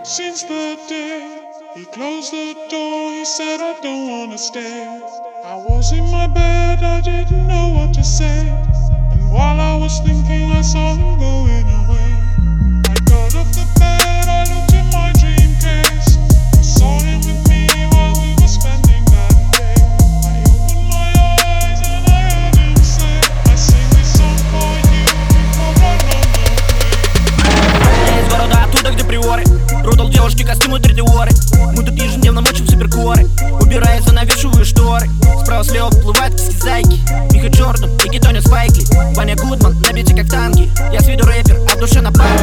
Since the day he closed the door, he said, I don't wanna stay. I was in my bed, I didn't know what to say. And while I was thinking, I saw him going away. I got off the bed, I looked in my dream case. I saw him with me while we were spending that day. I opened my eyes and I heard him say, I sing this song for you before I run away. Я из города оттуда, где приоры. Продал девушке костюмы 3D-оры. Мы тут ежедневно мочим суперкоры, убирая занавешиваю шторы. Справа-слева плывают киски-зайки. Миха Джордан и Гетоня Спайкли. Ваня Гудман на бите как танки. Я с виду рэпер, а в душе на память.